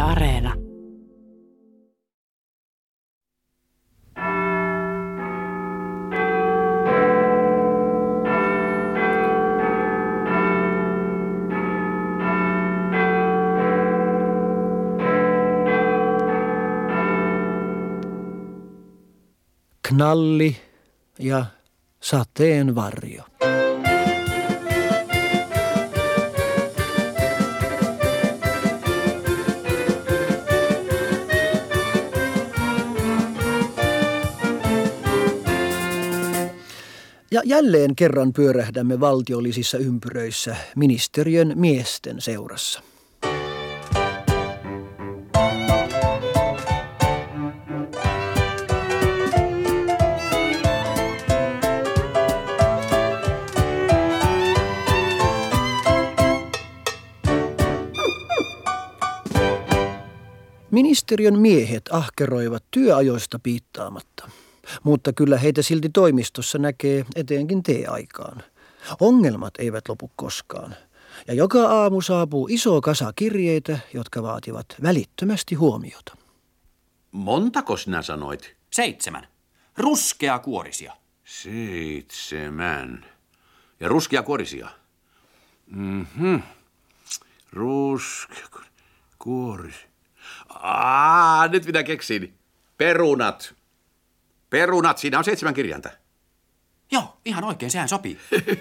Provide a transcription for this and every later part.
Areena. Knalli ja sateenvarjo. Ja jälleen kerran pyörähdämme valtiollisissa ympyröissä ministeriön miesten seurassa. Ministeriön miehet ahkeroivat työajoista piittaamatta, mutta kyllä heitä silti toimistossa näkee etenkin teeaikaan. Ongelmat eivät lopu koskaan, ja joka aamu saapuu iso kasa kirjeitä, jotka vaativat välittömästi huomiota. Montako sinä sanoit? 7. Ruskeakuorisia. 7. Ja ruskeakuorisia? Ruskeakuorisia. Nyt minä keksin. Perunat. Perunat, siinä on 7 kirjainta. Joo, ihan oikein, sehän sopii.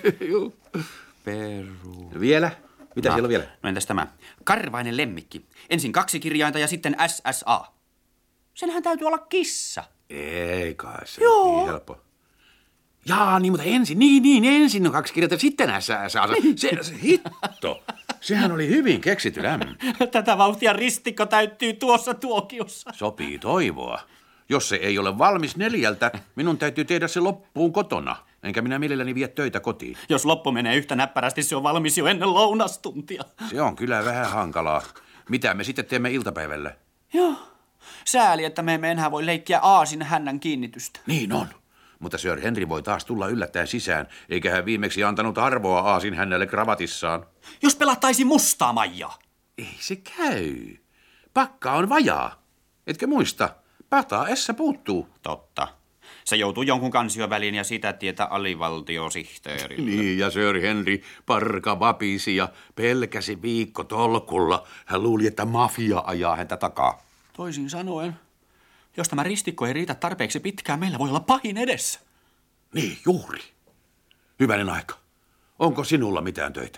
Vielä? Mitä siellä on vielä? No entäs tämä? Karvainen lemmikki. Ensin 2 kirjainta ja sitten SSA. Senhän täytyy olla kissa. Ei kai se niin helppo. Jaa, niin, mutta ensin, ensin on 2 kirjainta, sitten SSA. Se hitto. Sehän oli hyvin keksitty lämmö. Tätä vauhtia ristikko täyttyy tuossa tuokiossa. Sopii toivoa. Jos se ei ole valmis 4, minun täytyy tehdä se loppuun kotona. Enkä minä mielelläni vie töitä kotiin. Jos loppu menee yhtä näppärästi, se on valmis jo ennen lounastuntia. Se on kyllä vähän hankalaa. Mitä me sitten teemme iltapäivällä? Joo. Sääli, että me emme enää voi leikkiä aasin hännän kiinnitystä. Niin on. Mutta Sir Henry voi taas tulla yllättäen sisään, eikä hän viimeksi antanut arvoa aasin hännälle kravatissaan. Jos pelattaisi mustaa Maijaa. Ei se käy. Pakka on vajaa. Etkö muista? Pata Essä puuttuu. Totta. Se joutuu jonkun kansion väliin ja sitä tietä alivaltiosihteerille. Niin, ja Sir Henry parka vapisi ja pelkäsi viikkotolkulla. Hän luuli, että mafia ajaa häntä takaa. Toisin sanoen, jos tämä ristikko ei riitä tarpeeksi pitkään, meillä voi olla pahin edessä. Niin, juuri. Hyvänen aika. Onko sinulla mitään töitä?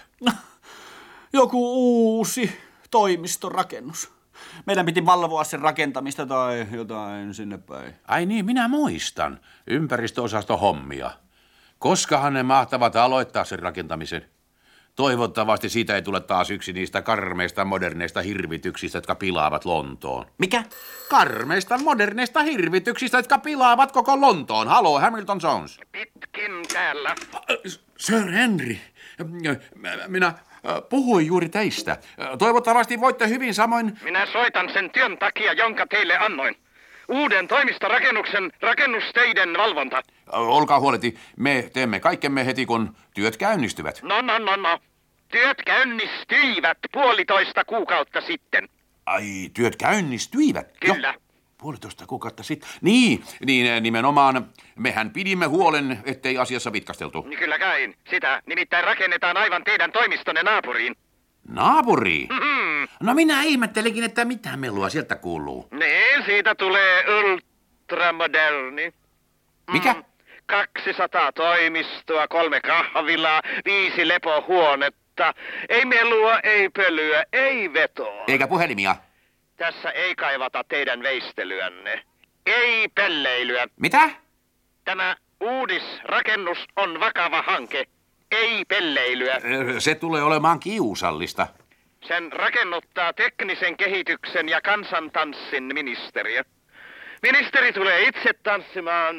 Joku uusi toimistorakennus. Meidän piti valvoa sen rakentamista tai jotain sinne päin. Ai niin, minä muistan. Ympäristöosaston hommia. Koskahan ne mahtavat aloittaa sen rakentamisen? Toivottavasti siitä ei tule taas yksi niistä karmeista moderneista hirvityksistä, jotka pilaavat Lontoon. Mikä? Karmeista moderneista hirvityksistä, jotka pilaavat koko Lontoon. Halo, Hamilton Jones. Pitkin täällä. Sir Henry, minä puhuin juuri teistä. Toivottavasti voitte hyvin samoin... Minä soitan sen työn takia, jonka teille annoin. Uuden toimistorakennuksen rakennusteiden valvonta. Olkaa huoleti, me teemme kaikkemme heti, kun työt käynnistyvät. No. Työt käynnistyivät 1,5 kuukautta sitten. Ai, työt käynnistyivät? Kyllä. Jo, 1,5 kuukautta sitten. Niin, nimenomaan. Mehän pidimme huolen, ettei asiassa vitkasteltu. Kyllä kai. Sitä nimittäin rakennetaan aivan teidän toimistonne naapuriin. Naapuri? No minä ihmettelikin, että mitä melua sieltä kuuluu. Niin, siitä tulee ultramoderni. Mikä? 200 toimistoa, 3 kahvilaa, 5 lepohuonetta. Ei melua, ei pölyä, ei vetoa. Eikä puhelimia. Tässä ei kaivata teidän veistelyänne. Ei pelleilyä. Mitä? Tämä uudisrakennus on vakava hanke. Ei pelleilyä. Se tulee olemaan kiusallista. Sen rakennuttaa teknisen kehityksen ja kansantanssin ministeriö. Ministeri tulee itse tanssimaan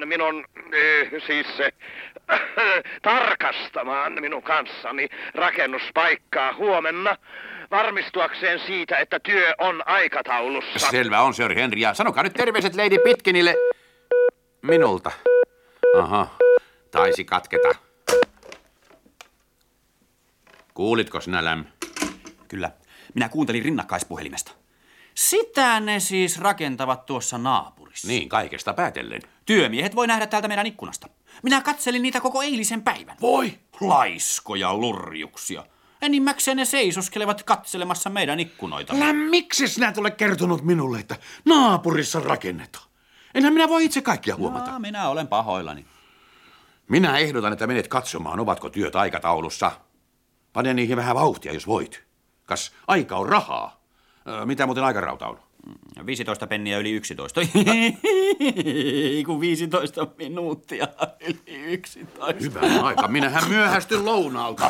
tarkastamaan minun kanssani rakennuspaikkaa huomenna, varmistuakseen siitä, että työ on aikataulussa. Selvä on, Sir Henry. Ja sanokaa nyt terveiset Lady Pitkinille minulta. Aha, taisi katketa. Kuulitko sinä, Läm? Kyllä. Minä kuuntelin rinnakkaispuhelimesta. Sitä ne siis rakentavat tuossa naapurissa. Niin, kaikesta päätellen. Työmiehet voi nähdä täältä meidän ikkunasta. Minä katselin niitä koko eilisen päivän. Voi! Laiskoja lurjuksia. Enimmäkseen ne seisoskelevat katselemassa meidän ikkunoita. Miksi sinä et ole kertonut minulle, että naapurissa rakennetaan? Enhän minä voi itse kaikkia huomata. Minä olen pahoillani. Minä ehdotan, että menet katsomaan, ovatko työt aikataulussa. Pane niihin vähän vauhtia, jos voit. Kas aika on rahaa. Mitä muuten aikarauta on? 15 penniä yli 11. Kun 15 minuuttia yli 11. Hyvä aika, minähän myöhästyn lounaalta.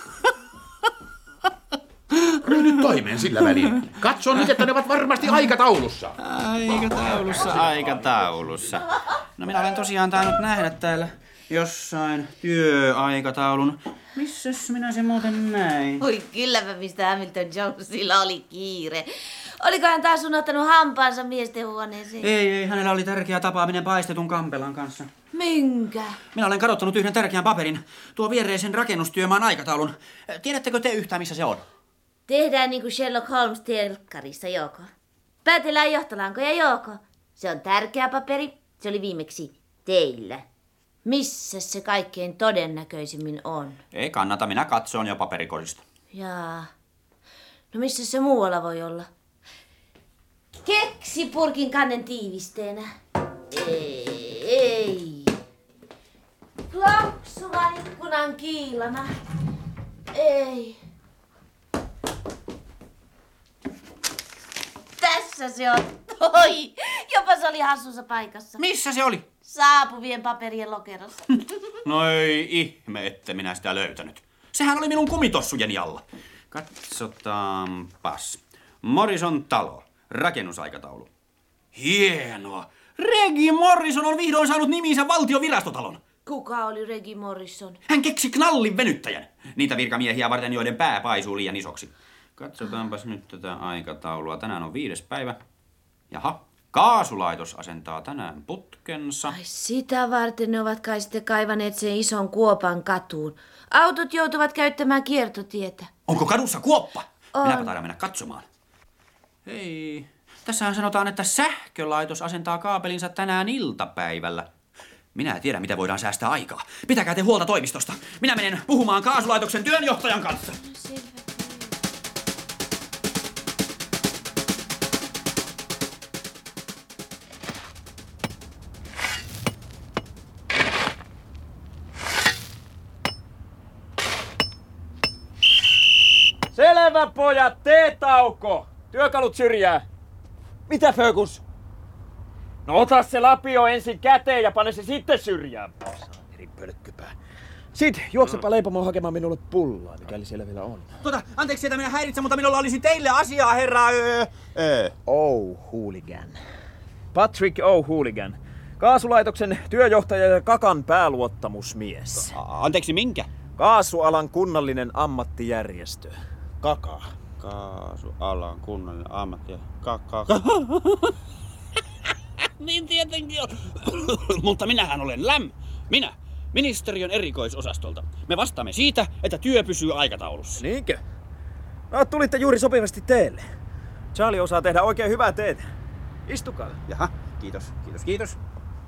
Ryhdy toimeen sillä välin. Katso nyt, että ne ovat varmasti aikataulussa. Aikataulussa. No minä olen tosiaan tainnut nähdä täällä jossain työaikataulun. Missäs minä sen muuten näin? Oi kylläpä mistä Hamilton Jonesilla oli kiire. Oliko hän taas unohtanut hampaansa miesten huoneeseen? Ei, hänellä oli tärkeä tapaaminen paistetun kampelan kanssa. Minkä? Minä olen kadottanut yhden tärkeän paperin, tuo viereisen rakennustyömaan aikataulun. Tiedättekö te yhtään, missä se on? Tehdään niin kuin Sherlock Holmes telkkarissa, Jouko. Päätellään johtolankoja, Jouko. Se on tärkeä paperi. Se oli viimeksi teillä. Missä se kaikkein todennäköisimmin on? Ei kannata, minä katson jo paperikorista. Jaa. No missä se muualla voi olla? Keksi purkin kannen tiivisteenä. Ei. Lonksuvan ikkunan kiilana. Ei. Tässä se on. Oi, jopa se oli hassussa paikassa. Missä se oli? Saapuvien paperien lokerossa. No ei ihme, että minä sitä löytänyt. Sehän oli minun kumitossujeni alla. Katsotaanpas. Morrison talo. Rakennusaikataulu. Hienoa. Regi Morrison on vihdoin saanut niminsä valtion virastotalon. Kuka oli Regi Morrison? Hän keksi knallin venyttäjän. Niitä virkamiehiä varten, joiden pää paisuu liian isoksi. Katsotaanpas nyt tätä aikataulua. Tänään on 5. päivä. Jaha. Kaasulaitos asentaa tänään putkensa. Ai sitä varten ne ovat kai sitten kaivaneet sen ison kuopan katuun. Autot joutuvat käyttämään kiertotietä. Onko kadussa kuoppa? On. Minäpä taidan mennä katsomaan. Hei. Tässähän sanotaan, että sähkölaitos asentaa kaapelinsa tänään iltapäivällä. Minä en tiedä, mitä voidaan säästää aikaa. Pitäkää te huolta toimistosta. Minä menen puhumaan kaasulaitoksen työnjohtajan kanssa. Selvä pojat, teetauko! Työkalut syrjää. Mitä Fökus? No ota se lapio ensin käteen ja pane se sitten syrjään. Eri pölkkypää. Sit juoksepa leipomoon hakemaan minulle pullaa, mikäli siellä vielä on. Anteeksi, että minä häiritsen, mutta minulla olisi teille asiaa, herra... O'Hooligan. Patrick O'Hooligan. Kaasulaitoksen työjohtaja ja Kakan pääluottamusmies. Anteeksi, minkä? Kaasualan kunnallinen ammattijärjestö. Kaka. Kaasualan kunnallinen ammatti. Niin tietenkin on. Mutta minähän olen Läm. Minä, ministeriön erikoisosastolta. Me vastaamme siitä, että työ pysyy aikataulussa. Niinkö? No, tulitte juuri sopivasti teille. Charlie osaa tehdä oikein hyvää teetä. Istukaa. Jaha, kiitos.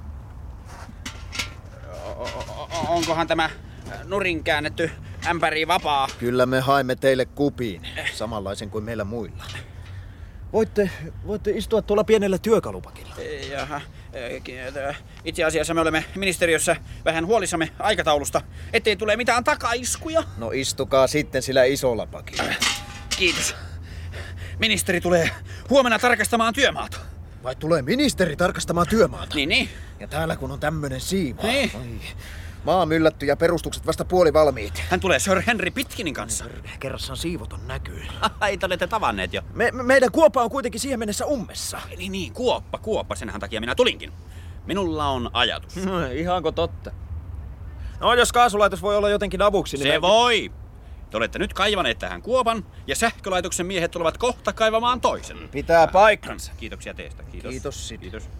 Onkohan tämä nurin käännetty ämpäri vapaa? Kyllä me haimme teille kupiin, samanlaisen kuin meillä muilla. Voitte istua tuolla pienellä työkalupakilla. Jaha, itse asiassa me olemme ministeriössä vähän huolissamme aikataulusta, ettei tule mitään takaiskuja. No istukaa sitten sillä isolla pakilla. Kiitos. Ministeri tulee huomenna tarkastamaan työmaata. Vai tulee ministeri tarkastamaan työmaata? Niin. Ja täällä kun on tämmönen siima. Niin. Oi. Maa myllätty ja perustukset vasta puolivalmiit. Hän tulee Sir Henry Pitkinin kanssa. Kerrassaan siivoton näkyy. Ai, te olette tavanneet jo. Meidän kuoppa on kuitenkin siihen mennessä ummessa. Niin, kuoppa. Senhän takia minä tulinkin. Minulla on ajatus. Ihanko totta? No, jos kaasulaitos voi olla jotenkin avuksi, niin... Se voi! Te olette nyt kaivaneet tähän kuopan, ja sähkölaitoksen miehet tulevat kohta kaivamaan toisen. Pitää paikkansa. Kiitoksia teistä. Kiitos. Kiitos.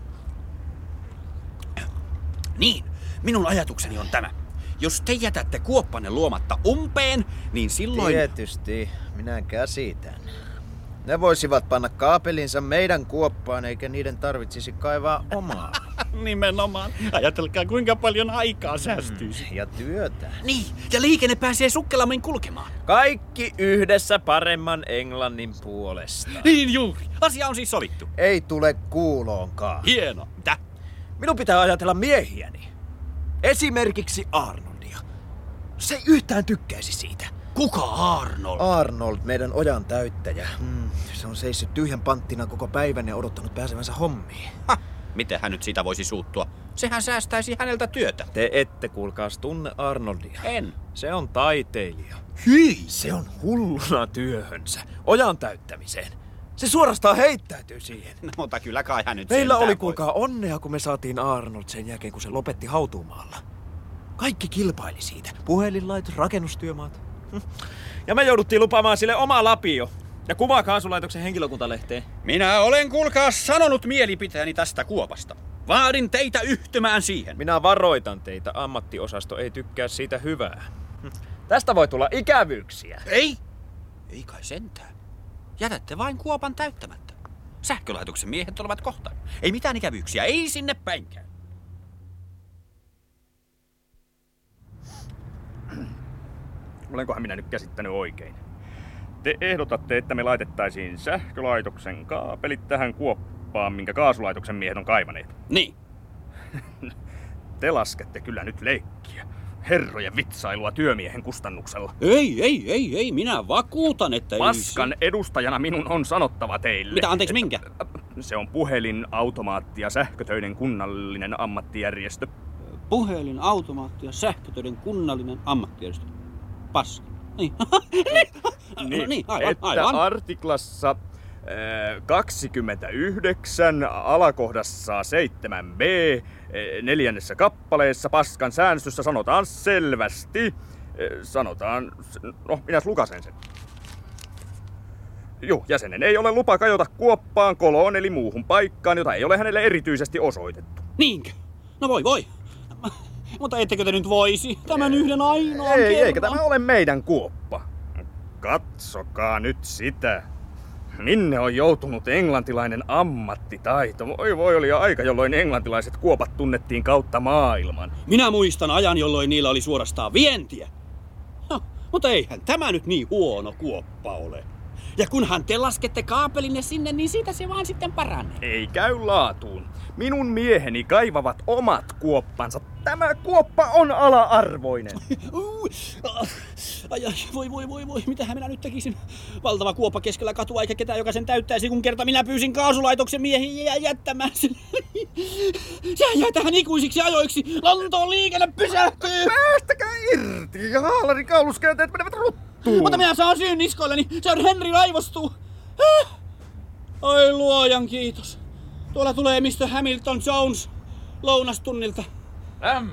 Niin, minun ajatukseni on tämä. Jos te jätätte kuoppanne luomatta umpeen, niin silloin... Tietysti, minä käsitän. Ne voisivat panna kaapelinsa meidän kuoppaan, eikä niiden tarvitsisi kaivaa omaa. Nimenomaan. Ajatelkaa, kuinka paljon aikaa säästyisi. Ja työtä. Niin, ja liikenne pääsee sukkelammin kulkemaan. Kaikki yhdessä paremman Englannin puolesta. Niin juuri. Asia on siis sovittu. Ei tule kuuloonkaan. Hieno. Mitä? Minun pitää ajatella miehiäni. Esimerkiksi Arnoldia. Se ei yhtään tykkäisi siitä. Kuka Arnold? Arnold, meidän ojan täyttäjä. Se on seissyt tyhjän panttina koko päivän ja odottanut pääsevänsä hommiin. Ha, miten hän nyt siitä voisi suuttua? Sehän säästäisi häneltä työtä. Te ette kuulkaas tunne Arnoldia. En. Se on taiteilija. Hyi! Se on hulluna työhönsä, ojan täyttämiseen. Se suorastaan heittäytyy siihen. No, mutta kyllä kai hän nyt Meillä sentään oli voi. kuulkaa onnea, kun me saatiin Arnold sen jälkeen, kun se lopetti hautuumaalla. Kaikki kilpaili siitä. Puhelinlaitos, rakennustyömaat. Ja me jouduttiin lupaamaan sille oma lapio. Ja kuvaa kaasulaitoksen henkilökuntalehteen. Minä olen kuulkaa sanonut mielipiteeni tästä kuopasta. Vaadin teitä yhtymään siihen. Minä varoitan teitä, ammattiosasto ei tykkää siitä hyvää. Tästä voi tulla ikävyyksiä. Ei! Ei kai sentään. Jätätte vain kuopan täyttämättä. Sähkölaitoksen miehet tulevat kohta. Ei mitään ikävyyksiä, ei sinne päinkään. Olenkohan minä nyt käsittänyt oikein? Te ehdotatte, että me laitettaisiin sähkölaitoksen kaapelit tähän kuoppaan, minkä kaasulaitoksen miehet on kaivaneet. Niin. Te laskette kyllä nyt leikkiä. Herrojen vitsailua työmiehen kustannuksella. Ei, minä vakuutan, että Paskan edustajana minun on sanottava teille. Mitä, anteeksi, minkä? Se on puhelin, automaatti ja sähkötöiden kunnallinen ammattijärjestö. Puhelin, automaatti ja sähkötöiden kunnallinen ammattijärjestö. Paska. Niin. Niin, aivan, että aivan. artiklassa 29 alakohdassa 7b 4. kappaleessa Paskan säännöstössä sanotaan selvästi, minä lukasen sen. Jäsenen ei ole lupa kajota kuoppaan, koloon eli muuhun paikkaan, jota ei ole hänelle erityisesti osoitettu. Niinkö? No voi. Mutta ettekö te nyt voisi tämän yhden ainoan Ei, kerran? eikä tämä ole meidän kuoppa. Katsokaa nyt sitä. Minne on joutunut englantilainen ammattitaito? Voi oli aika, jolloin englantilaiset kuopat tunnettiin kautta maailman. Minä muistan ajan, jolloin niillä oli suorastaan vientiä. No, mutta eihän tämä nyt niin huono kuoppa ole. Ja kunhan te laskette kaapelinne sinne, niin siitä se vaan sitten paranee. Ei käy laatuun. Minun mieheni kaivavat omat kuoppansa. Tämä kuoppa on ala-arvoinen. Ai, voi, mitähän minä nyt tekisin? Valtava kuoppa keskellä katua, eikä ketään, joka sen täyttäisi, kun kerta minä pyysin kaasulaitoksen miehiä jättämään sen. Sehän jää tähän ikuisiksi ajoiksi. Lontoon liikenne pysähtyy. Päästäkää irti ja haalarin kauluskäänteet menevät ruttuun. Mutta minä saan syyn niskoilleni. Sir Henry raivostuu. Oi luojan kiitos. Tuolla tulee Mr. Hamilton Jones lounastunnilta. Läm!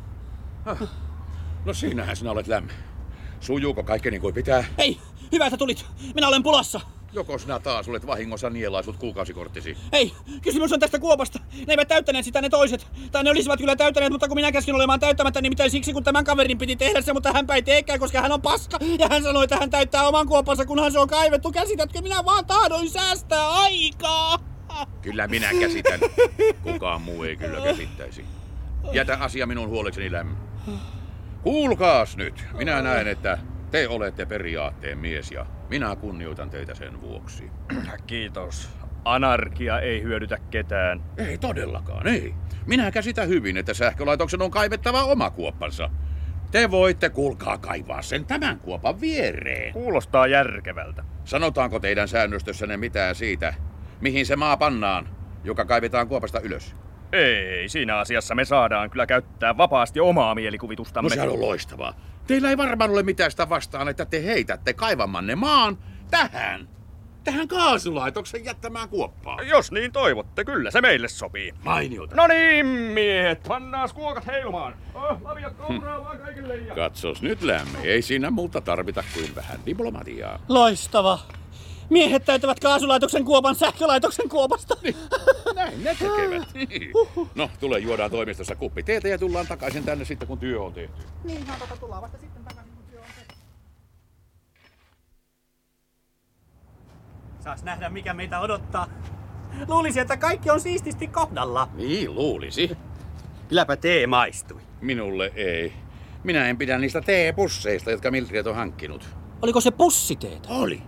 No siinähän sinä olet, Läm. Sujuuko kaikki niin kuin pitää? Hei, hyvä että tulit. Minä olen pulassa. Joko sinä taas olet vahingossa nielaisut kuukausikorttisi? Ei, kysymys on tästä kuopasta. Ne eivät täyttäneet sitä ne toiset. Tai ne olisivat kyllä täyttäneet, mutta kun minä käskin olemaan täyttämättä, niin mitään siksi, kun tämän kaverin piti tehdä se, mutta hänpä ei teekään, koska hän on paska. Ja hän sanoi, että hän täyttää oman kuopansa, kunhan se on kaivettu. Käsitätkö? Minä vaan tahdoin säästää aikaa. Kyllä minä käsitän. Kukaan muu ei kyllä käsittäisi. Jätä asia minun huolekseni, Läm. Kuulkaas nyt. Minä näen, että te olette periaatteen mies ja minä kunnioitan teitä sen vuoksi. Kiitos. Anarkia ei hyödytä ketään. Ei todellakaan, ei. Minä käsitän hyvin, että sähkölaitoksen on kaivettava oma kuoppansa. Te voitte, kuulkaa, kaivaa sen tämän kuopan viereen. Kuulostaa järkevältä. Sanotaanko teidän säännöstössänne mitään siitä, mihin se maa pannaan, joka kaivetaan kuopasta ylös? Ei, siinä asiassa me saadaan kyllä käyttää vapaasti omaa mielikuvitustamme. No sehän on loistavaa. Teillä ei varmaan ole mitään sitä vastaan, että te heitätte kaivamanne maan tähän kaasulaitoksen jättämään kuoppaan. Jos niin toivotte, kyllä se meille sopii. Mainiota. No niin, miehet, pannaas kuokat heilumaan. Laviat kouraa vaan kaikille ja... Katsos nyt, Lämmi, ei siinä muuta tarvita kuin vähän diplomatiaa. Loistava. Miehet täyttävät kaasulaitoksen kuopan sähkölaitoksen kuopasta. Näin ne tekevät. No, juodaan toimistossa kuppi teetä ja tullaan takaisin tänne sitten, kun työ on tehty. Niinhän tullaan vasta sitten takaisin, kun työ on tehty. Saas nähdä, mikä meitä odottaa. Luulisi, että kaikki on siististi kohdalla. Niin, luulisi. Kylläpä tee maistui. Minulle ei. Minä en pidä niistä teepusseista, jotka Mildred on hankkinut. Oliko se pussiteetä? Oli.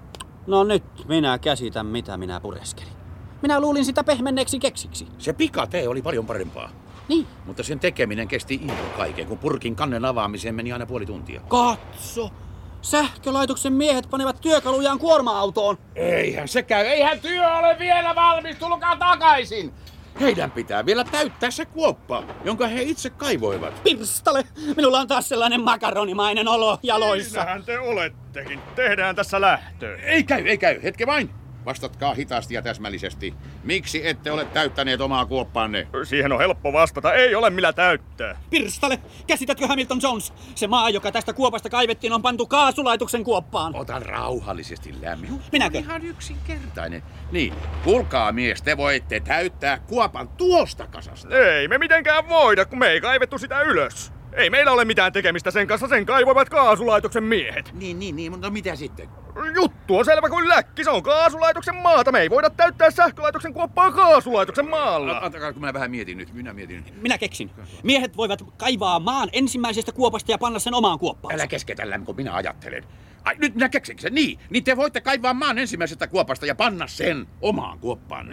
No nyt minä käsitän, mitä minä pureskelin. Minä luulin sitä pehmenneeksi keksiksi. Se pikatee oli paljon parempaa. Niin. Mutta sen tekeminen kesti ihan kaiken, kun purkin kannen avaamiseen meni aina puoli tuntia. Katso! Sähkölaitoksen miehet panevat työkalujaan kuorma-autoon. Eihän se käy. Eihän työ ole vielä valmis. Tulkaa takaisin. Heidän pitää vielä täyttää se kuoppa, jonka he itse kaivoivat. Pirstale! Minulla on taas sellainen makaronimainen olo jaloissa. Siinähän te olettekin. Tehdään tässä lähtöön. Ei käy. Hetke vain. Vastatkaa hitaasti ja täsmällisesti. Miksi ette ole täyttäneet omaa kuoppaanne? Siihen on helppo vastata. Ei ole millä täyttää. Pirstale! Käsitätkö Hamilton Jones? Se maa, joka tästä kuopasta kaivettiin, on pantu kaasulaitoksen kuoppaan. Otan rauhallisesti lämmin. Minäkö? Ihan yksinkertainen. Niin, kuulkaa mies, te voitte täyttää kuopan tuosta kasasta. Ei me mitenkään voida, kun me ei kaivettu sitä ylös. Ei meillä ole mitään tekemistä sen kanssa, sen kaivoivat kaasulaitoksen miehet. Niin, mutta mitä sitten? Juttu on selvä kuin läkki, se on kaasulaitoksen maata. Me ei voida täyttää sähkölaitoksen kuoppaa kaasulaitoksen maalla. Antakaa, kun minä vähän mietin nyt. Minä keksin. Miehet voivat kaivaa maan ensimmäisestä kuopasta ja panna sen omaan kuoppaan. Älä keskeytä lämmö, kun minä ajattelen. Ai, nyt minä keksin sen. Niin te voitte kaivaa maan ensimmäisestä kuopasta ja panna sen omaan kuoppaan.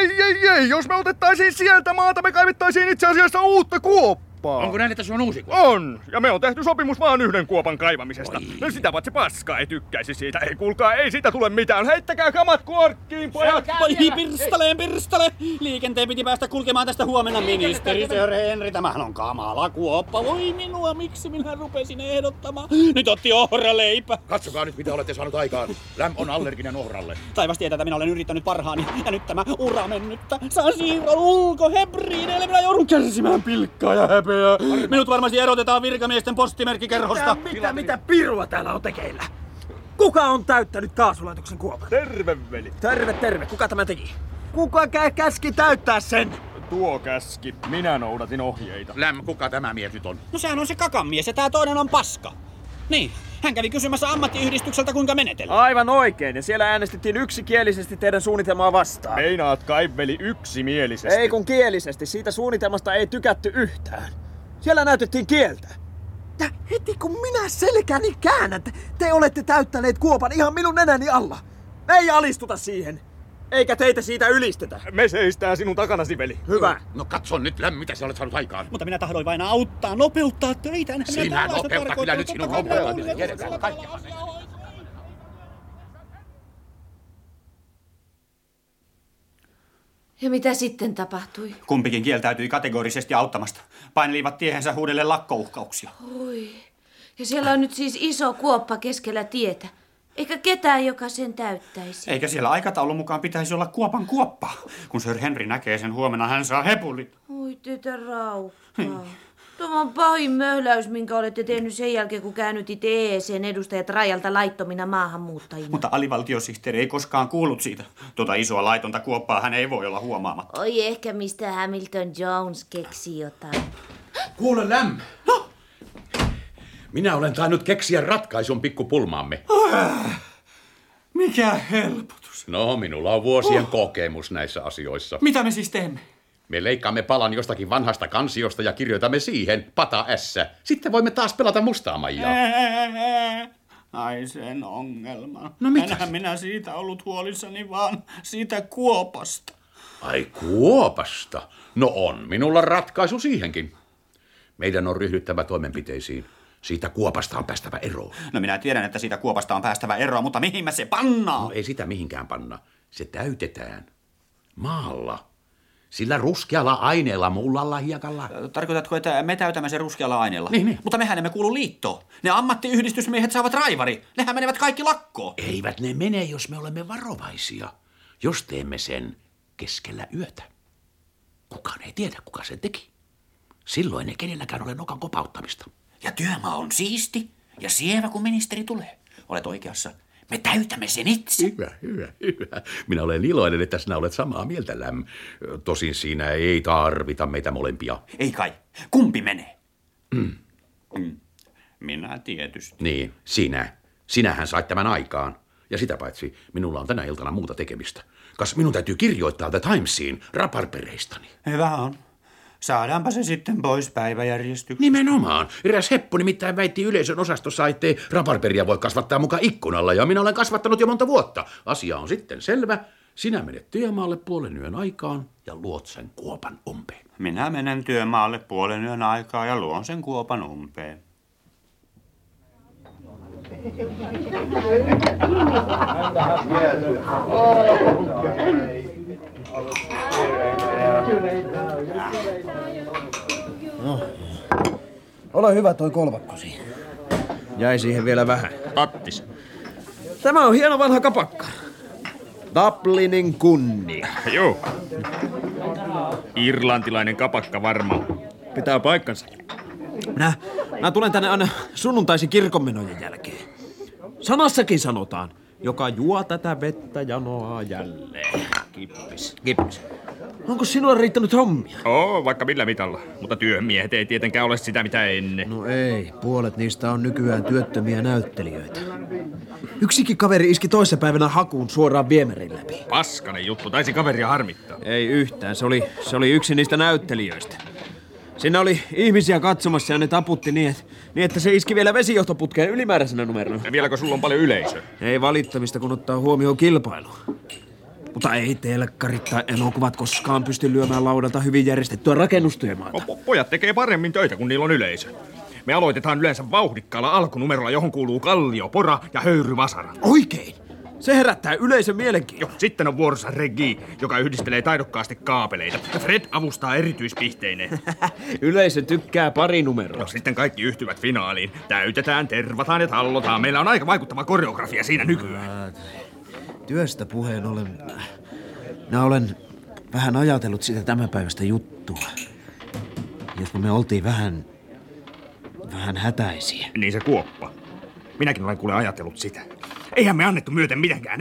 Ei. Jos me otettaisiin sieltä maata, me kaivettaisiin itse asiassa uutta kuoppaa. Onko näin, että se on uusi kuoppa? On, ja me on tehty sopimus vaan yhden kuopan kaivamisesta. No sitä paitsi paskaa ei tykkäisi siitä. Ei kuulkaa, ei siitä tule mitään. Heittäkää kamat kuorkkiin, pojat! Oi, pirstale! Liikenteen piti päästä kulkemaan tästä huomenna, ministeri Sir Henry. Tämähän on kamala kuoppa. Voi minua, miksi minä rupesin ehdottamaan? Nyt otti ohraleipä. Katsokaa nyt, mitä olette saanut aikaan. Läm on allerginen ohralle. Taivas tietää, että minä olen yrittänyt parhaani. Ja nyt tämä ura mennyttä. Saa siirron ulkohebriineille. Minä joudun kärsimään pilkkaa ja häpeää. Minut varmasti erotetaan virkamiesten postimerkkikerhosta. Mitä pirua täällä on tekeillä? Kuka on täyttänyt kaasulaitoksen kuopan? Terve, veli. Terve. Kuka tämä teki? Kuka käski täyttää sen? Tuo käski. Minä noudatin ohjeita. Läm, kuka tämä mies nyt on? No sehän on se kakamies ja tää toinen on paska. Niin, hän kävi kysymässä ammattiyhdistykseltä kuinka menetellä. Aivan oikein, ja siellä äänestettiin yksikielisesti teidän suunnitelmaa vastaan. Meinaat kai, veli, yksimielisesti? Ei kun kielisesti, siitä suunnitelmasta ei tykätty yhtään. Siellä näytettiin kieltä. Ja heti kun minä selkäni käännän, te olette täyttäneet kuopan ihan minun nenäni alla. Me ei alistuta siihen, eikä teitä siitä ylistetä. Me seistään sinun takanasi, veli. Hyvä. No katso nyt, Läm, mitä sä olet saanut aikaan. Mutta minä tahdoin vain auttaa, nopeuttaa töitä. Sinä nopeuta kyllä nyt sinun nopeuttamisen. Tiedetään kaikki. Ja mitä sitten tapahtui? Kumpikin kieltäytyi kategorisesti auttamasta. Painelivat tiehensä huudelle lakkouhkauksia. Oi. Ja siellä on nyt siis iso kuoppa keskellä tietä. Eikä ketään, joka sen täyttäisi. Eikä siellä aikataulun mukaan pitäisi olla kuopan kuoppa. Kun Sir Henry näkee sen huomenna, hän saa hepulit. Oi tytär Raukka. Tämä on pahin möhläys, minkä olette tehnyt sen jälkeen, kun käännytit EEC:n edustajat rajalta laittomina maahanmuuttajina. Mutta alivaltiosihteeri ei koskaan kuullut siitä. Tuota isoa laitonta kuoppaa hän ei voi olla huomaamatta. Oi, ehkä mistä Hamilton Jones keksi jotain. Kuule, Läm. No? Minä olen tainnut keksiä ratkaisun pikkupulmaamme. Mikä helpotus. No, minulla on vuosien kokemus näissä asioissa. Mitä me siis teemme? Me leikkaamme palan jostakin vanhasta kansiosta ja kirjoitamme siihen pata ässä. Sitten voimme taas pelata mustaa maijaa. Ai sen ongelma. No mitä? Enhän minä siitä ollut huolissani, vaan siitä kuopasta. Ai kuopasta? No on minulla ratkaisu siihenkin. Meidän on ryhdyttävä toimenpiteisiin. Siitä kuopasta on päästävä eroon. No minä tiedän, että siitä kuopasta on päästävä eroon, mutta mihin me se pannaan? No ei sitä mihinkään panna. Se täytetään. Maalla. Sillä ruskealla aineella, mullalla hiekalla. Tarkoitatko, että me täytämme sen ruskealla aineella? Niin. Mutta mehän emme kuulu liittoon. Ne ammattiyhdistysmiehet saavat raivari. Nehän menevät kaikki lakkoon. Eivät ne mene, jos me olemme varovaisia. Jos teemme sen keskellä yötä. Kukaan ei tiedä, kuka sen teki. Silloin ei kenelläkään ole nokan kopauttamista. Ja työmaa on siisti ja sievä, kun ministeri tulee. Olet oikeassa. Me täytämme sen itse. Hyvä. Minä olen iloinen, että sinä olet samaa mieltä, Läm. Tosin siinä ei tarvita meitä molempia. Ei kai. Kumpi menee? Minä tietysti. Niin, sinä. Sinähän sait tämän aikaan. Ja sitä paitsi, minulla on tänä iltana muuta tekemistä. Kas minun täytyy kirjoittaa The Timesiin raparpereistani. Hyvä on. Saadaanpa se sitten pois päiväjärjestyksestä. Nimenomaan. Eräs heppu nimittäin väitti yleisön osastossa, ettei raparperia voi kasvattaa muka ikkunalla, ja minä olen kasvattanut jo monta vuotta. Asia on sitten selvä. Sinä menet työmaalle 5:30 aikaan ja luot sen kuopan umpeen. Minä menen työmaalle 5:30 aikaa ja luon sen kuopan umpeen. No, ole hyvä toi kolvakkosi. Jäi siihen vielä vähän. Tattis. Tämä on hieno vanha kapakka. Dublinin kunnia. Joo. Irlantilainen kapakka varmaan. Pitää paikkansa. Minä tulen tänne aina sunnuntaisin kirkonmenojen jälkeen. Sanassakin sanotaan, joka juo tätä vettä janoaa jälleen. Kippis. Onko sinulla riittänyt hommia? Vaikka millä mitalla. Mutta työmiehet ei tietenkään ole sitä mitä ennen. No ei, puolet niistä on nykyään työttömiä näyttelijöitä. Yksikin kaveri iski toissapäivänä hakuun suoraan viemärin läpi. Paskanen juttu, taisi kaveria harmittaa. Ei yhtään, se oli yksi niistä näyttelijöistä. Siinä oli ihmisiä katsomassa ja ne taputti niin, että se iski vielä vesijohtoputkeen ylimääräisenä numerona. Ja vieläkö sulla on paljon yleisöä? Ei valittamista, kun ottaa huomioon kilpailu. Mutta ei telkkarit tai elokuvat koskaan pysty lyömään laudalta hyvin järjestettyä rakennustyömaata. Pojat tekee paremmin töitä, kun niillä on yleisö. Me aloitetaan yleensä vauhdikkaalla alkunumerolla, johon kuuluu kallio, pora ja höyryvasara. Oikein! Se herättää yleisön mielenkiinnon. Sitten on vuorossa Regi, joka yhdistelee taidokkaasti kaapeleita. Ja Fred avustaa erityispihteineen. Yleisö tykkää pari numeroa. Sitten kaikki yhtyvät finaaliin. Täytetään, tervataan ja tallotaan. Meillä on aika vaikuttava koreografia siinä nykyään. Työstä puheen ollen... Minä olen vähän ajatellut sitä tämänpäiväistä juttua. Josko me oltiin vähän hätäisiä. Niin se kuoppa. Minäkin olen kuule ajatellut sitä. Eihän me annettu myöten mitenkään.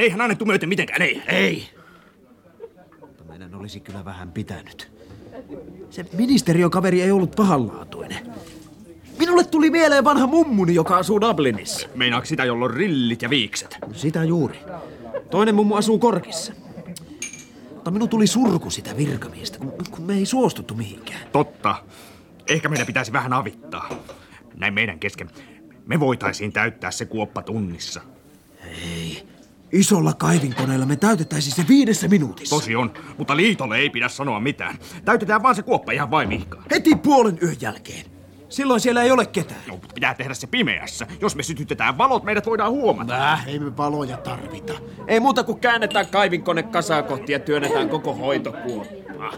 Ei. Mutta meidän olisi kyllä vähän pitänyt. Se ministeriökaveri ei ollut pahanlaatuinen. Minulle tuli mieleen vanha mummuni, joka asuu Dublinissa. Meinaako sitä, jolla on rillit ja viikset? Sitä juuri. Toinen mummu asuu Korkissa. Mutta minun tuli surku sitä virkamiestä, kun me ei suostuttu mihinkään. Totta. Ehkä meidän pitäisi vähän avittaa. Näin meidän kesken. Me voitaisiin täyttää se kuoppa tunnissa. Ei. Isolla kaivinkoneella me täytettäisiin se 5 minuutissa. Tosi on, mutta liitolle ei pidä sanoa mitään. Täytetään vaan se kuoppa ihan vaimihkaan. Heti 5:30 jälkeen. Silloin siellä ei ole ketään. No, pitää tehdä se pimeässä. Jos me sytytetään valot, meidät voidaan huomata. Ei me valoja tarvita. Ei muuta kuin käännetään kaivinkone kasaa kohti ja työnnetään koko hoitokuoppa.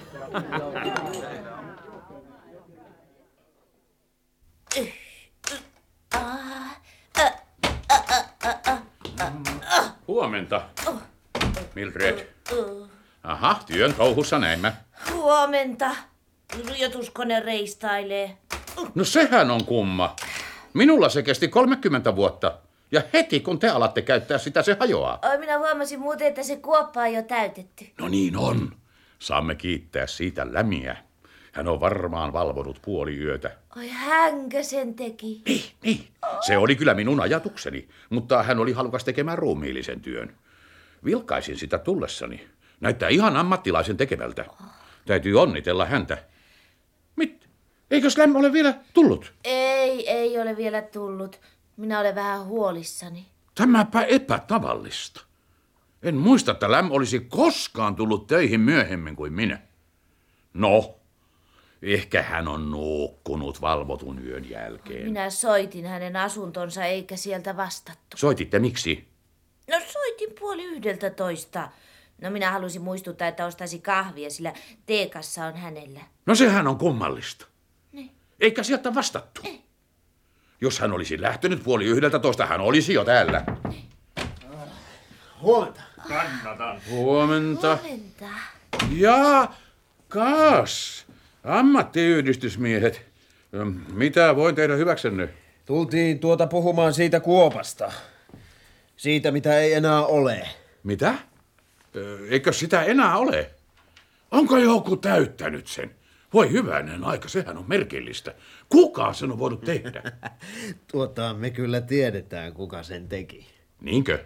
Huomenta. Mildred. Aha, työn touhussa näin. Huomenta. Kirjoituskone reistailee. No sehän on kumma. Minulla se kesti 30 vuotta. Ja heti kun te alatte käyttää sitä, se hajoaa. Oi, minä huomasin muuten, että se kuoppa on jo täytetty. No niin on. Saamme kiittää siitä Lämiä. Hän on varmaan valvonut puoliyötä. Oi, hänkö sen teki? Niin. Se oli kyllä minun ajatukseni, mutta hän oli halukas tekemään ruumiillisen työn. Vilkaisin sitä tullessani. Näyttää ihan ammattilaisen tekevältä. Täytyy onnitella häntä. Eikös Läm ole vielä tullut? Ei ole vielä tullut. Minä olen vähän huolissani. Tämäpä epätavallista. En muista, että Läm olisi koskaan tullut töihin myöhemmin kuin minä. No, ehkä hän on nukkunut valvotun yön jälkeen. Minä soitin hänen asuntonsa eikä sieltä vastattu. Soititte miksi? No soitin 11:30. No minä halusin muistuttaa, että ostaisi kahvia, sillä teekassa on hänellä. No sehän on kummallista. Niin. Eikä sieltä vastattu. Ei. Jos hän olisi lähtenyt 11:30, hän olisi jo täällä. Huomenta. Kannatan. Huomenta. Huomenta. Ja kas, ammattiyhdistysmiehet. Mitä voin tehdä hyväksenne? Tultiin puhumaan siitä kuopasta. Siitä, mitä ei enää ole. Mitä? Eikö sitä enää ole? Onko joku täyttänyt sen? Voi hyvänen aika, sehän on merkillistä. Kuka sen on voinut tehdä? Me kyllä tiedetään, kuka sen teki. Niinkö?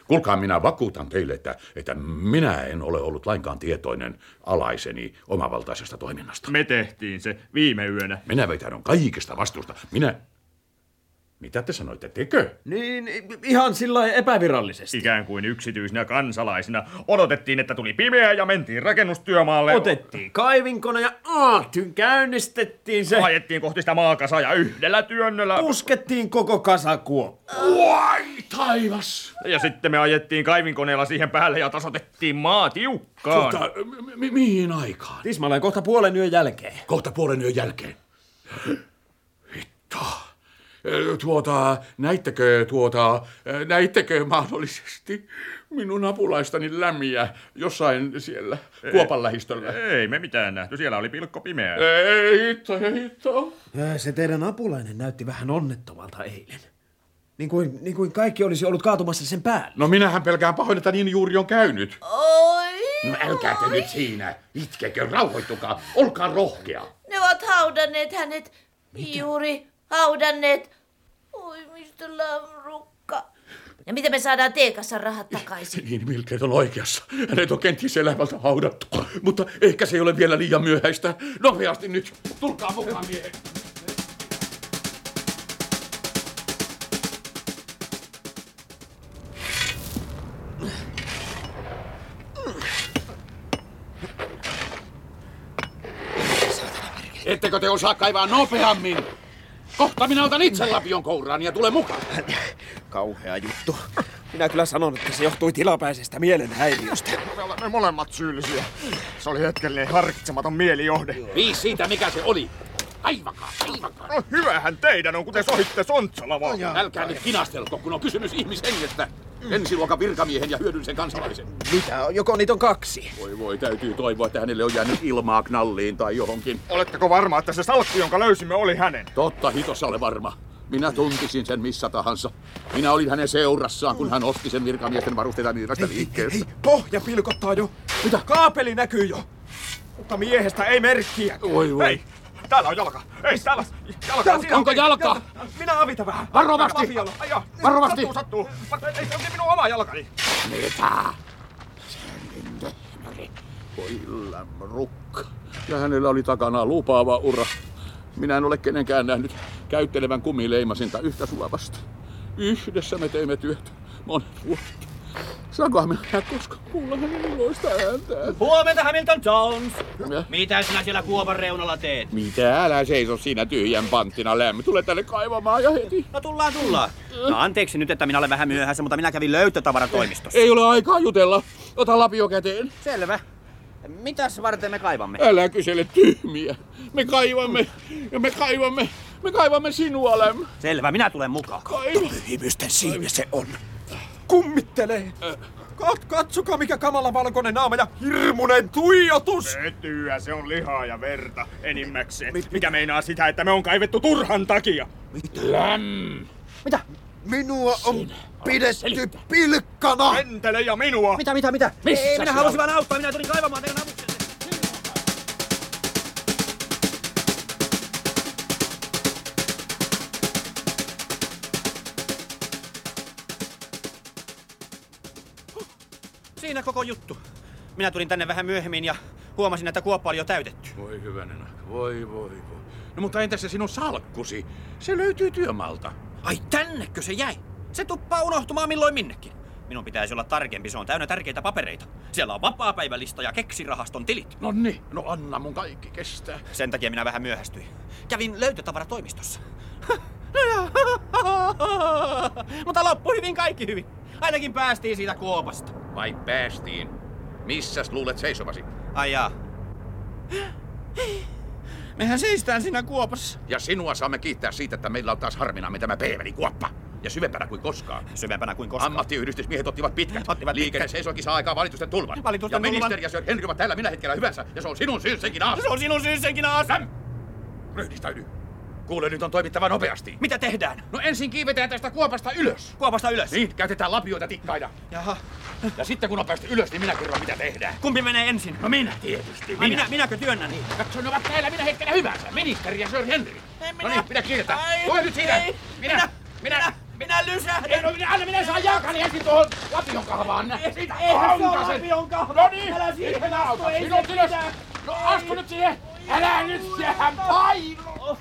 Kuulkaa, minä vakuutan teille, että minä en ole ollut lainkaan tietoinen alaiseni omavaltaisesta toiminnasta. Me tehtiin se viime yönä. Minä veitän kaikesta vastuusta. Mitä te sanoitte, tekö? Niin, ihan sillä epävirallisesti. Ikään kuin yksityisinä kansalaisina odotettiin, että tuli pimeä ja mentiin rakennustyömaalle. Otettiin kaivinkone ja käynnistettiin se. Ajettiin kohti sitä maakasaa ja yhdellä työnnöllä Puskettiin koko kasakuoppa. Vai taivas! Ja sitten me ajettiin kaivinkoneella siihen päälle ja tasotettiin maa tiukkaan. Mihin aikaan? Tismalleen kohta puolen yön jälkeen. Kohta puolen yön jälkeen. Hitto. Näittekö mahdollisesti minun apulaistani lämmiä jossain siellä kuopan lähistöllä? Ei me mitään nähty, siellä oli pilkko pimeää. Ei hitto. Se teidän apulainen näytti vähän onnettomalta eilen. Niin kuin kaikki olisi ollut kaatumassa sen päälle. No minähän pelkään pahoin, että niin juuri on käynyt. Oi! No älkää te nyt siinä. Itkekö, rauhoittukaa. Olkaa rohkea. Ne ovat haudanneet hänet. Juuri haudanneet. Oi, Mr. Lamrukka. Ja miten me saadaan Teekassan rahat takaisin? Niin, Milgred on oikeassa. Hänet on kenties elävältä haudattu. Mutta ehkä se ei ole vielä liian myöhäistä. Nopeasti nyt. Tulkaa mukaan, miehet. Ettekö te osaa kaivaa nopeammin? Kohta minä otan itse lapion kouraan ja tule mukaan. Kauhea juttu. Minä kyllä sanon, että se johtui tilapäisestä mielenhäiriöstä. Me olemme molemmat syyllisiä. Se oli hetkellinen harkitsematon mielijohde. Viis siitä, mikä se oli. Aivakaa. No hyvähän teidän on, kun te sohitte Sontsalavaa. Älkää nyt kinastelko, kun on kysymys ihmishengestä. Ensiluokan virkamiehen ja hyödyllisen kansalaisen. Mitä? Joko niitä on kaksi? Voi, täytyy toivoa, että hänelle on jäänyt ilmaa knalliin tai johonkin. Oletteko varma, että se salkku, jonka löysimme, oli hänen? Totta hitossa ole varma. Minä tuntisin sen missä tahansa. Minä olin hänen seurassaan, kun hän osti sen virkamiesten varusteita niistä liikkeestä. Hei, pohja pilkottaa jo. Mitä? Kaapeli näkyy jo. Mutta miehestä ei merkkiä. Voi. Hei, täällä on jalka. Ei, täällä jalka. Onko jalka? Minä avita vähän. Varovasti. Varovasti. Sattuu. Ei se onkin minun oma jalkani. Mitä? Voi Lamrukka. Ja hänellä oli takana lupaava ura. Minä en ole kenenkään nähnyt käyttelevän kumileimasinta yhtä sulavasti. Yhdessä me teimme työtä monet vuodet. Saankohan minä koskaan kuulla hänen iloista ääntään? Huomenta, Hamilton Jones! Ja? Mitä sinä siellä kuopan reunalla teet? Mitä? Älä seiso siinä tyhjän panttina, Lämmi. Tule tänne kaivamaan ja heti. No tullaan. No anteeksi nyt, että minä olen vähän myöhässä, mutta minä kävin löytötavaratoimistossa. Ei ole aikaa jutella. Ota lapio käteen. Selvä. Mitäs varten me kaivamme? Älä kysele tyhmiä. Me kaivamme ja me kaivamme. Me kaivamme sinua, Läm. Selvä, minä tulen mukaan. Pyhimysten siinä se on. Kummittelee. Katsokaa mikä kamala valkoinen naama ja hirmunen tuijotus. Vetyä, se on lihaa ja verta enimmäkseen. Mikä meinaa sitä, että me on kaivettu turhan takia? Läm. Mitä? Minua on pidetty pilkkana! Pentele ja minua! Mitä? Missä Ei, minä sinä halusin vain auttaa, minä tulin kaivamaan teidän avuksenne. Siinä koko juttu. Minä tulin tänne vähän myöhemmin ja huomasin, että kuoppa oli jo täytetty. Voi hyvänen aika, voi. No mutta entäs se sinun salkkusi? Se löytyy työmaalta. Ai tännekö se jäi? Se tuppaa unohtumaan milloin minnekin. Minun pitäisi olla tarkempi, se on täynnä tärkeitä papereita. Siellä on vapaapäivälista ja keksirahaston tilit. No anna mun kaikki kestää. Sen takia minä vähän myöhästyin. Kävin löytötavaratoimistossa. Mutta loppui hyvin, kaikki hyvin. Ainakin päästiin siitä kuopasta. Vai päästiin? Missäs luulet seisomasi? Ai jaa. Mehän seistään siinä kuopassa. Ja sinua saamme kiittää siitä, että meillä on taas harvinamme tämä Peeveli-kuoppa. Ja syvempänä kuin koskaan. Syvempänä kuin koskaan. Ammattiyhdistysmiehet ottivat pitkät. Liikenne seisoikin saa aikaa valitusten tulvan. Valitusten ja ministeri ja Sir Henry ovat täällä minä hetkellä hyvänsä. Ja se on sinun syyssenkin aas. Se on sinun syyssenkin aas. Ryhdistäydy. Kuule, nyt on toimittava nopeasti. Mitä tehdään? No ensin kiivetään tästä kuopasta ylös. Kuopasta ylös? Niin, käytetään lapioita tikkaina. Jaha. Ja sitten kun on päästy ylös, niin minä kerron mitä tehdään. Kumpi menee ensin? No minä tietysti. Minäkö työnnän? Katso, ne ovat täällä minä hetkenä hyvänsä. Ministeri ja Sir Henry. No niin, minä kiiretään. Tule nyt siitä. Minä. Minä lysähdän! Minä saan jalkani ensin tuohon lapion kahvaan. Eihän se ole lapion kahva! No niin, Älä siihen astu, ei minut se ylös. mitään! No astu nyt siihen. Älä nyt sehän painu.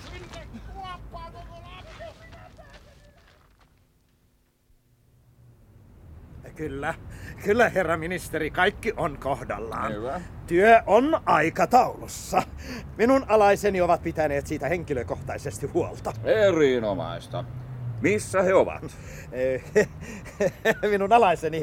Kyllä herra ministeri, kaikki on kohdallaan. Hyvä. Työ on aikataulussa. Minun alaiseni ovat pitäneet siitä henkilökohtaisesti huolta. Erinomaista. Missä he ovat? Minun alaiseni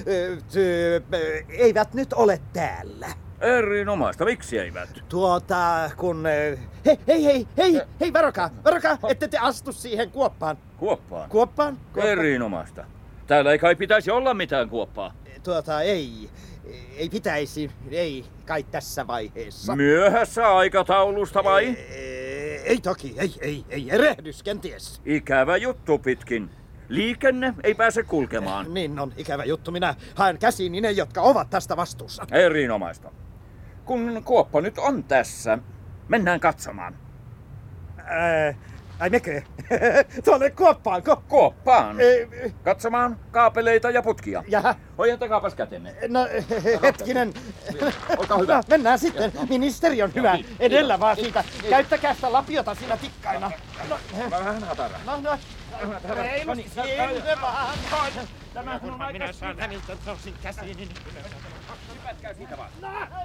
eivät nyt ole täällä. Erinomaista. Miksi eivät? Kun... Hei, varokaa, ette te astu siihen kuoppaan. Kuoppaan? Kuoppaan? Erinomaista. Täällä ei kai pitäisi olla mitään kuoppaa. Ei pitäisi, ei kai tässä vaiheessa. Myöhässä aikataulusta vai? Ei toki, ei, erehdys kenties. Ikävä juttu pitkin. Liikenne ei pääse kulkemaan. Niin on, ikävä juttu. Minä haen käsiini ne, jotka ovat tästä vastuussa. Erinomaista. Kun kuoppa nyt on tässä, mennään katsomaan. Ai mekö? Tuonne kuoppaan, Kuoppaan? Katsomaan kaapeleita ja putkia. Jaha. Ojentakaapas kätenne. No, hetkinen. Olkaa hyvä. No, mennään sitten. Ministeri on hyvä. Edellä vaan siitä. Käyttäkää sitä lapiota siinä tikkaina. Vähän hatara. No. Reilusti sinne vaan. Tämä on aika... Minä saan häniltä tosin käsiini. Hypätkää siitä vaan.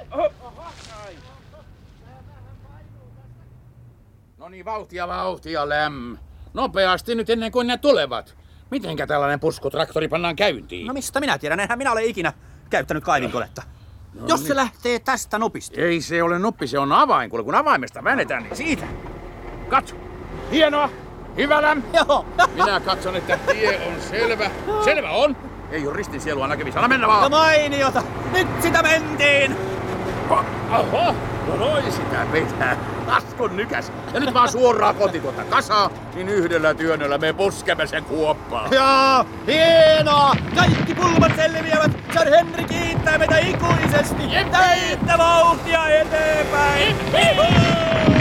No niin, vauhtia, Läm. Nopeasti nyt ennen kuin ne tulevat. Mitenkä tällainen puskutraktori pannaan käyntiin? No mistä minä tiedän, enhän minä ole ikinä käyttänyt kaivinkonetta. Jos se lähtee tästä nopista. Ei se ole noppi, se on avain. Kun avaimesta väännetään, niin siitä. Katso. Hienoa. Hyvä, Läm. Joo. Minä katson, että tie on selvä. Selvä on. Ei ole ristin sielua näkyvissä. Anna mennä vaan. No mainiota. Nyt sitä mentiin. Oho. No noin sitä pitää. Laskun nykäs. Ja nyt vaan suoraan koti tuota kasaa, niin yhdellä työnnöllä me puskemme sen kuoppaan. Joo, hienoa! Kaikki pulmat selviävät! Sir Henry kiittää meitä ikuisesti! Täyttä vauhtia eteenpäin!